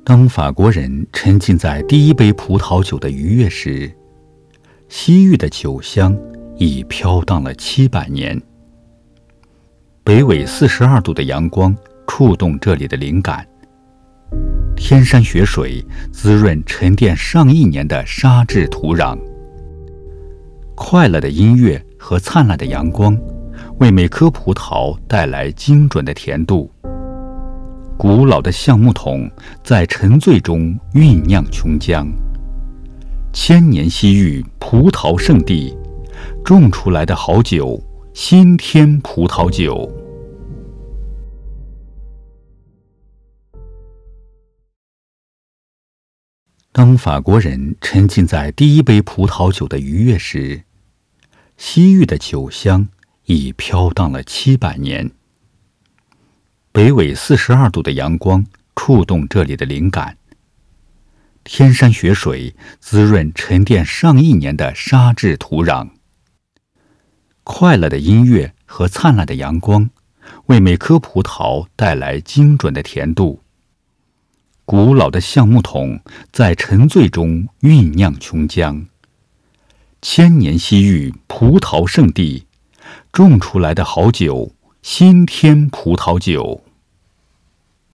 当法国人沉浸在第一杯葡萄酒的愉悦时，西域的酒香已飘荡了700年。北纬42度的阳光触动这里的灵感，天山雪水滋润沉淀上亿年的沙质土壤，快乐的音乐和灿烂的阳光为每颗葡萄带来精准的甜度。古老的橡木桶在沉醉中酝酿琼浆，千年西域葡萄圣地种出来的好酒，新天葡萄酒。当法国人沉浸在第一杯葡萄酒的愉悦时，西域的酒香已飘荡了700年。北纬42度的阳光触动这里的灵感，天山雪水滋润沉淀上亿年的沙质土壤，快乐的音乐和灿烂的阳光为每颗葡萄带来精准的甜度。古老的橡木桶在沉醉中酝酿琼浆，千年西域葡萄圣地种出来的好酒，新天葡萄酒。